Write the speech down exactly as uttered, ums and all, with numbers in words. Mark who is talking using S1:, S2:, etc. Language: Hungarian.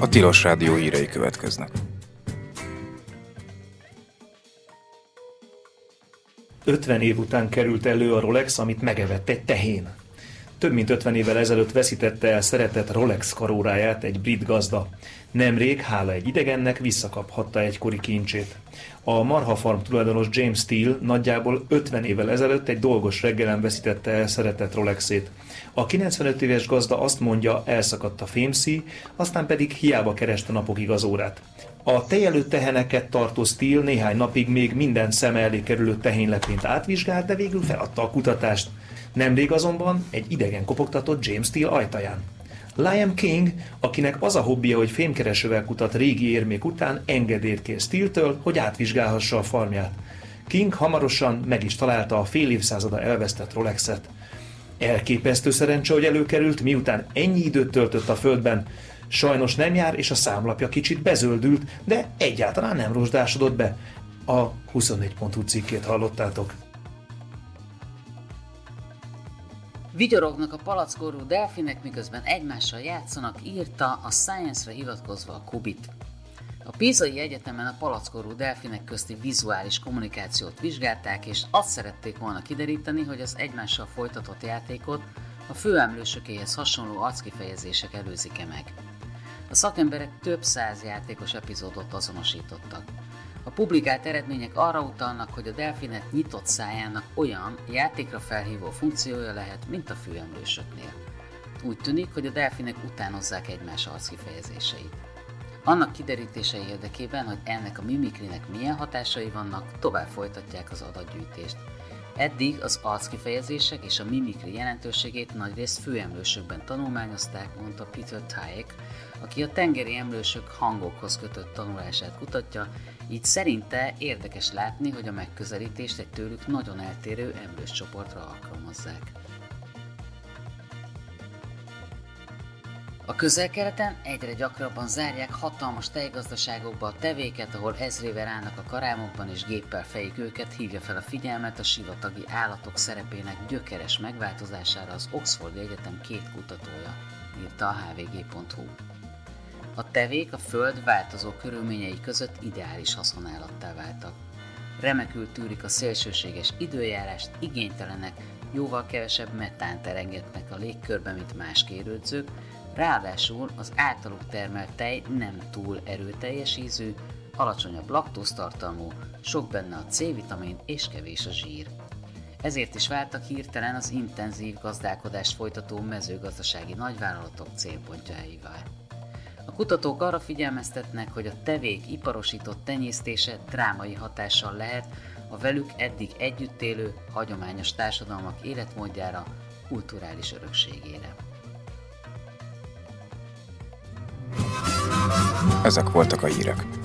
S1: Tilos Rádió hírei következnek.
S2: ötven év után került elő a Rolex, amit megevett egy tehén. Több mint ötven évvel ezelőtt veszítette el szeretett Rolex karóráját egy brit gazda. Nemrég, hála egy idegennek, visszakaphatta egykori kincsét. A marhafarm tulajdonos James Steele nagyjából ötven évvel ezelőtt egy dolgos reggelen veszítette el szeretett Rolexét. A kilencvenöt éves gazda azt mondja, elszakadt a fémszíj, aztán pedig hiába kereste napokig az órát. A tejelő teheneket tartó Steele néhány napig még minden szeme elé kerülő tehénylepényt átvizsgált, de végül feladta a kutatást. Nemrég azonban egy idegen kopogtatott James Steele ajtaján. Liam King, akinek az a hobbija, hogy fémkeresővel kutat régi érmék után, engedélyt kér Steele-től, hogy átvizsgálhassa a farmját. King hamarosan meg is találta a fél évszázada elvesztett Rolexet. Elképesztő szerencse, hogy előkerült, miután ennyi időt töltött a földben. Sajnos nem jár, és a számlapja kicsit bezöldült, de egyáltalán nem rozsdásodott be. A huszonnégy pont hu cikkét hallottátok.
S3: Vigyorognak a palackorú delfinek, miközben egymással játszanak, írta a Science-re hivatkozva a Kubit. A Pisai Egyetemen a palackorú delfinek közti vizuális kommunikációt vizsgálták, és azt szerették volna kideríteni, hogy az egymással folytatott játékot a főemlősökéhez hasonló arckifejezések előzik-e meg. A szakemberek több száz játékos epizódot azonosítottak. A publikált eredmények arra utalnak, hogy a delfinek nyitott szájának olyan játékra felhívó funkciója lehet, mint a főemlősöknél. Úgy tűnik, hogy a delfinek utánozzák egymás arckifejezéseit. Annak kiderítése érdekében, hogy ennek a mimikrinek milyen hatásai vannak, tovább folytatják az adatgyűjtést. Eddig az arckifejezések és a mimikri jelentőségét nagyrészt főemlősökben tanulmányozták, mondta Peter Tyek, aki a tengeri emlősök hangokhoz kötött tanulását kutatja, így szerinte érdekes látni, hogy a megközelítést egy tőlük nagyon eltérő emlős csoportra alkalmazzák. A Közel-Keleten egyre gyakrabban zárják hatalmas tejgazdaságokba a tevéket, ahol ezrével állnak a karámokban és géppel fejik őket, hívja fel a figyelmet a sivatagi állatok szerepének gyökeres megváltozására az Oxfordi Egyetem két kutatója, írta a há vé gé pont hú. A tevék a föld változó körülményei között ideális haszonállattá váltak. Remekül tűrik a szélsőséges időjárást, igénytelenek, jóval kevesebb metánt engednek a légkörbe, mint más kérődzők, ráadásul az általuk termelt tej nem túl erőteljes ízű, alacsonyabb laktóztartalmú, sok benne a C-vitamin és kevés a zsír. Ezért is váltak hirtelen az intenzív gazdálkodást folytató mezőgazdasági nagyvállalatok célpontjaivá. A kutatók arra figyelmeztetnek, hogy a tevék iparosított tenyésztése drámai hatással lehet a velük eddig együtt élő, hagyományos társadalmak életmódjára, kulturális örökségére.
S1: Ezek voltak a hírek.